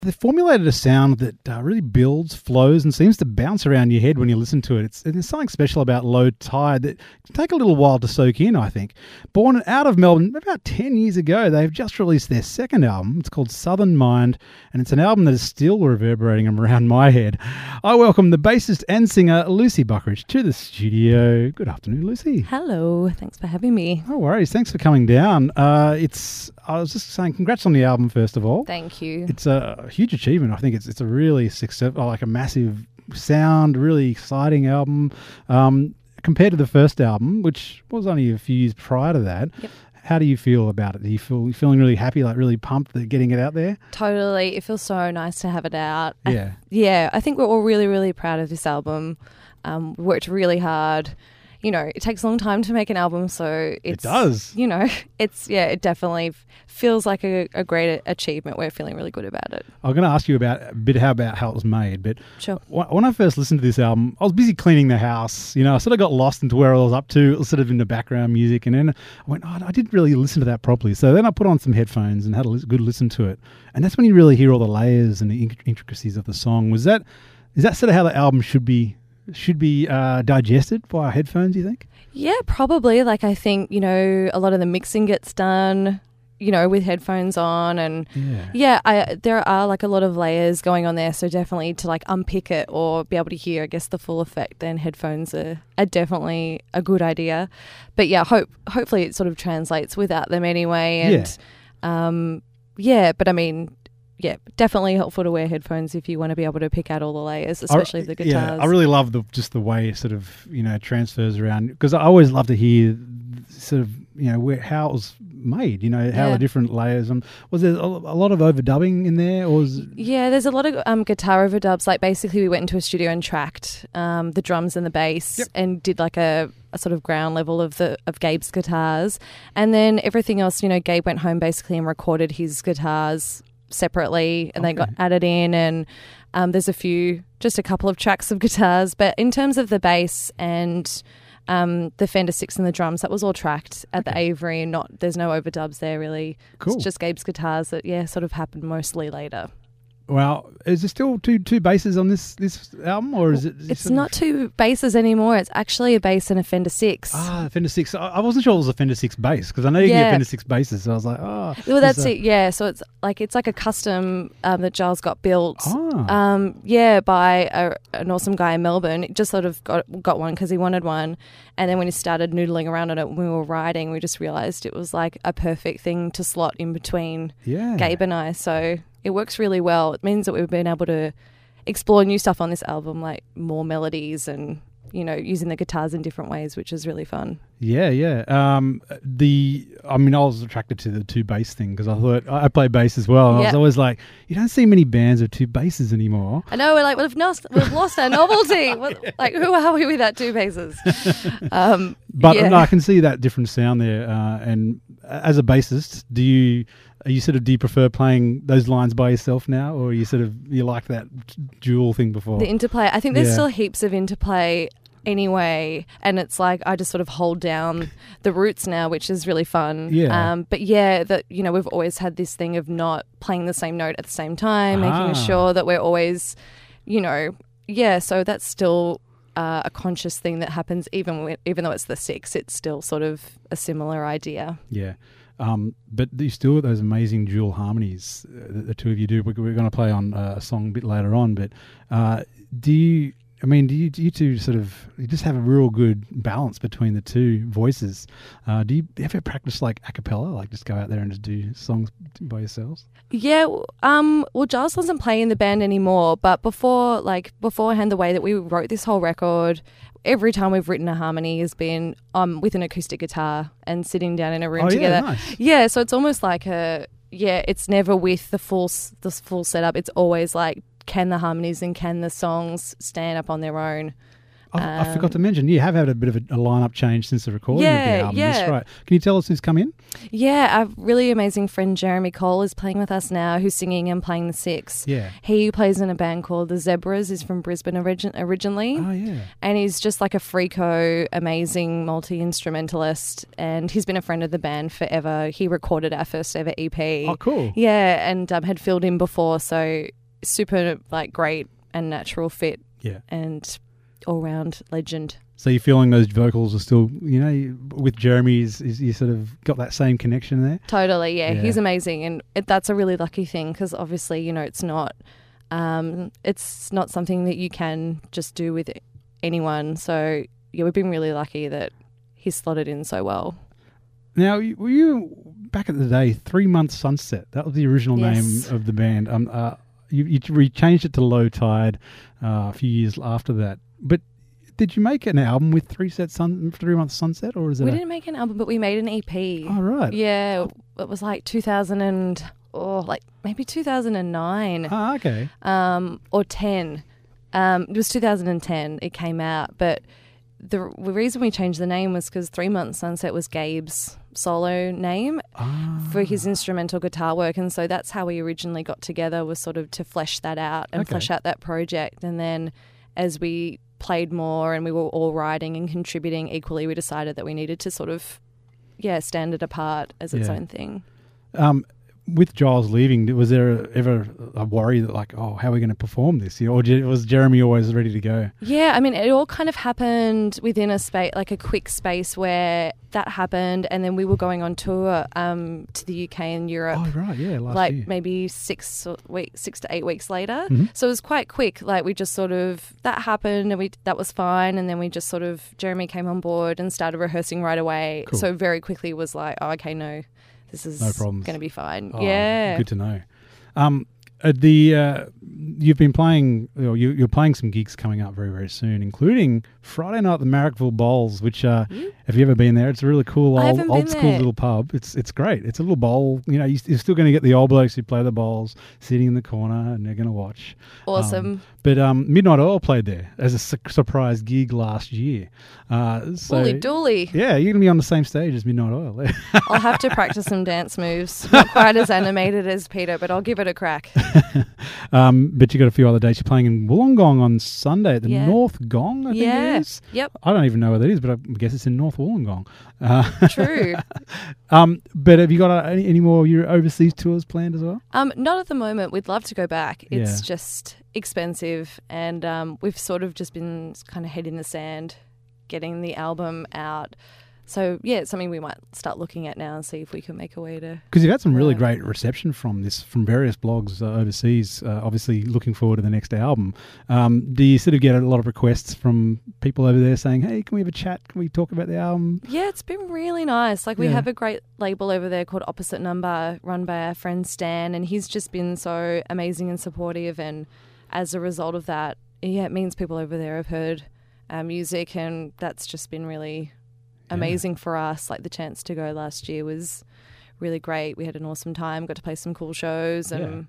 they formulated a sound that really builds, flows, and seems to bounce around your head when you listen to it. There's something special about Low Tide that can take a little while to soak in, I think. Born out of Melbourne about 10 years ago, they've just released their second album. It's called Southern Mind, and it's an album that is still reverberating around my head. I welcome the bassist and singer Lucy Buckridge to the studio. Good afternoon, Lucy. Hello. Thanks for having me. No worries. Thanks for coming down. I was just saying, congrats on the album, first of all. Thank you. It's a huge achievement. I think it's a really successful, like a massive sound, really exciting album. Compared to the first album, which was only a few years prior to that. Yep. How do you feel about it? You feeling really happy, like really pumped that getting it out there? Totally. It feels so nice to have it out. Yeah. I think we're all really, really proud of this album. We worked really hard. It takes a long time to make an album, so it does. It definitely feels like a great achievement. We're feeling really good about it. I'm going to ask you about how it was made, but sure. When I first listened to this album, I was busy cleaning the house. I sort of got lost into where I was up to. It was sort of in the background music, and then I went, I didn't really listen to that properly. So then I put on some headphones and had a good listen to it, and that's when you really hear all the layers and the intricacies of the song. Is that sort of how the album should be digested via headphones, you think? Yeah, probably. Like, I think, a lot of the mixing gets done, with headphones on, and there are like a lot of layers going on there. So definitely to like unpick it or be able to hear, I guess, the full effect, then headphones are definitely a good idea. But yeah, hopefully it sort of translates without them anyway. And but I mean, yeah, definitely helpful to wear headphones if you want to be able to pick out all the layers, especially the guitars. Yeah, I really love the way it sort of, transfers around, because I always love to hear sort of, how it was made, how the different layers. Was there a lot of overdubbing in there? Yeah, there's a lot of guitar overdubs. Like, basically we went into a studio and tracked the drums and the bass and did like a sort of ground level of Gabe's guitars. And then everything else, Gabe went home basically and recorded his guitars separately, and they got added in, and there's just a couple of tracks of guitars. But in terms of the bass and the Fender 6 and the drums, that was all tracked at the Avery, and there's no overdubs there really. Cool. It's just Gabe's guitars that sort of happened mostly later. Well, is there still two basses on this album, or is it? It's not two basses anymore. It's actually a bass and a Fender 6. Ah, Fender 6. I wasn't sure it was a Fender 6 bass, because I know you can get Fender 6 basses. So I was like, oh. Well, that's it. Yeah. So it's like a custom that Giles got built. By an awesome guy in Melbourne. He just sort of got one because he wanted one, and then when he started noodling around on it when we were riding, we just realised it was like a perfect thing to slot in between Gabe and I. So it works really well. It means that we've been able to explore new stuff on this album, like more melodies and, using the guitars in different ways, which is really fun. Yeah. I was attracted to the two bass thing because I thought I play bass as well. And I was always like, you don't see many bands with two basses anymore. I know. We're like, we've lost our novelty. Like, who are we without two basses? No, I can see that different sound there. And as a bassist, do you prefer playing those lines by yourself now, or you like that dual thing before? The interplay. I think there's still heaps of interplay anyway, and it's like I just sort of hold down the roots now, which is really fun. We've always had this thing of not playing the same note at the same time, making sure that we're always, so that's still a conscious thing that happens even though it's the 6, it's still sort of a similar idea. But you still got those amazing dual harmonies the two of you do. We're going to play on a song a bit later on, but do you two sort of, you just have a real good balance between the two voices? Do you ever practice like a cappella, like just go out there and just do songs by yourselves? Yeah, well, Giles doesn't play in the band anymore, but beforehand, the way that we wrote this whole record, every time we've written a harmony has been with an acoustic guitar and sitting down in a room together. Nice. Yeah, so it's almost like it's never with the full setup. It's always like, can the harmonies and can the songs stand up on their own? I forgot to mention, you have had a bit of a lineup change since the recording of the album. Yeah. That's right. Can you tell us who's come in? Yeah, our really amazing friend Jeremy Cole is playing with us now, who's singing and playing the six. Yeah. He plays in a band called The Zebras. He's from Brisbane originally. Oh, yeah. And he's just like a freako, amazing multi-instrumentalist. And he's been a friend of the band forever. He recorded our first ever EP. Oh, cool. Yeah, and had filled in before, so super like great and natural fit. Yeah. And all-round legend. So you're feeling those vocals are still, with Jeremy's, you sort of got that same connection there? Totally, yeah. He's amazing. And that's a really lucky thing because obviously, it's not something that you can just do with anyone. So, yeah, we've been really lucky that he's slotted in so well. Now, were you, back at the day, 3 Month Sunset? That was the original name of the band. You changed it to Low Tide a few years after that. But did you make an album with 3 Month Sunset, or is it? We didn't make an album, but we made an EP. Oh, right. Yeah, it was like 2009. Ah, okay. Or 10. It was 2010. It came out, but the reason we changed the name was because 3 Month Sunset was Gabe's solo name for his instrumental guitar work, and so that's how we originally got together, was sort of to flesh that out and flesh out that project. And then as we played more and we were all writing and contributing equally, we decided that we needed to sort of stand it apart as its own thing. With Giles leaving, was there ever a worry that like, how are we going to perform this? Or was Jeremy always ready to go? Yeah, I mean, it all kind of happened within a space, like a quick space where that happened, and then we were going on tour to the UK and Europe. Oh, right, yeah, last year. Maybe 6 to 8 weeks later. Mm-hmm. So it was quite quick. Like we just sort of, that happened and that was fine, and then we just sort of, Jeremy came on board and started rehearsing right away. Cool. So very quickly was like, okay, no. This is going to be fine. Oh, yeah. Good to know. You've been playing, you're playing some gigs coming up very, very soon, including Friday night at the Marrickville Bowls, which, have you ever been there? It's a really cool old school little pub. It's great. It's a little bowl. You're still going to get the old blokes who play the bowls sitting in the corner and they're going to watch. Awesome. But Midnight Oil played there as a surprise gig last year. Holy dooly. Yeah, you're going to be on the same stage as Midnight Oil. I'll have to practice some dance moves. Not quite as animated as Peter, but I'll give it a crack. But you got a few other dates. You're playing in Wollongong on Sunday at the North Gong, I think it is. Yep. I don't even know where that is, but I guess it's in North Wollongong. True. But have you got any more your overseas tours planned as well? Not at the moment. We'd love to go back. It's just expensive, and we've sort of just been kind of head in the sand getting the album out. So, yeah, it's something we might start looking at now and see if we can make a way to... Because you've had some really great reception from various blogs overseas, obviously looking forward to the next album. Do you sort of get a lot of requests from people over there saying, hey, can we have a chat? Can we talk about the album? Yeah, it's been really nice. Like, we have a great label over there called Opposite Number, run by our friend Stan, and he's just been so amazing and supportive, and as a result of that, it means people over there have heard our music, and that's just been really... amazing for us. Like the chance to go last year was really great. We had an awesome time, got to play some cool shows, and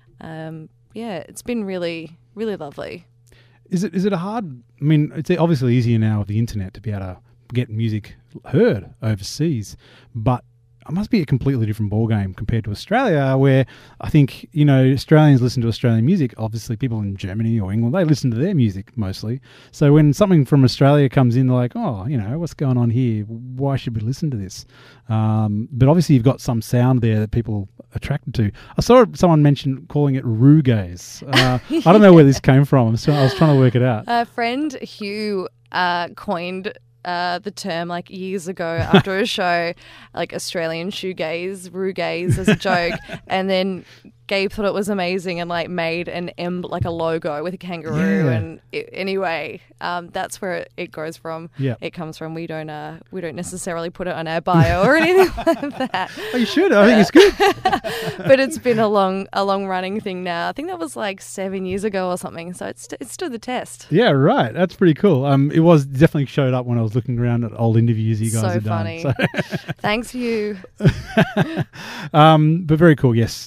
it's been really, really lovely. Is it a hard, I mean, it's obviously easier now with the internet to be able to get music heard overseas, but it must be a completely different ballgame compared to Australia, where I think, Australians listen to Australian music. Obviously, people in Germany or England, they listen to their music mostly. So when something from Australia comes in, they're like, what's going on here? Why should we listen to this? But obviously, you've got some sound there that people are attracted to. I saw someone mention calling it Rugaze. I don't know where this came from. I was trying to work it out. A friend, Hugh, coined the term like years ago after a show, like Australian shoegaze, Rugaze as a joke, and then Gabe thought it was amazing and like made an like a logo with a kangaroo. And anyway, that's where it goes from. Yeah, it comes from. We don't necessarily put it on our bio or anything like that. Oh, you should. I think it's good. But it's been a long running thing now. I think that was like 7 years ago or something. So it stood the test. Yeah, right. That's pretty cool. It was definitely showed up when I was looking around at old interviews you guys have done. So funny. Thanks, Hugh. But very cool. Yes.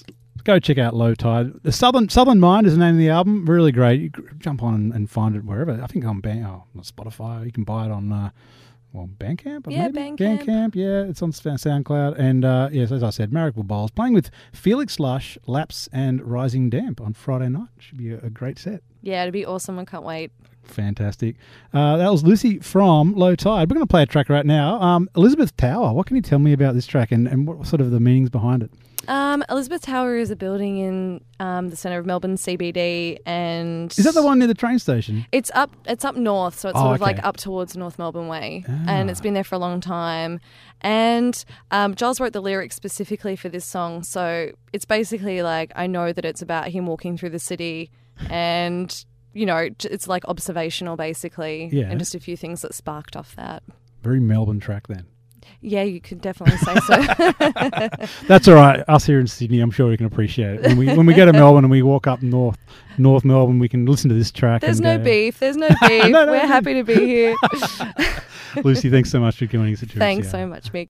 go check out Low Tide. The Southern Mind is the name of the album. Really great. You jump on and find it wherever. I think on Spotify. You can buy it on Bandcamp? Yeah, maybe? Bandcamp. Yeah, it's on SoundCloud. And yes, as I said, Miracle Bowls playing with Felix Lush, Laps, and Rising Damp on Friday night. Should be a great set. Yeah, it'd be awesome. I can't wait. Fantastic. That was Lucy from Low Tide. We're going to play a track right now. Elizabeth Tower. What can you tell me about this track and what sort of the meanings behind it? Elizabeth Tower is a building in the centre of Melbourne CBD, and is that the one near the train station? It's up north, so it's sort of like up towards North Melbourne Way, and it's been there for a long time. And Giles wrote the lyrics specifically for this song, so it's basically like, I know that it's about him walking through the city, and it's like observational basically, and just a few things that sparked off that. Very Melbourne track then. Yeah, you could definitely say so. That's all right. Us here in Sydney, I'm sure we can appreciate it. When we go to Melbourne and we walk up North Melbourne, we can listen to this track. There's no beef. There's no beef. We're happy to be here. Lucy, thanks so much for joining us. Thanks so much, Mick.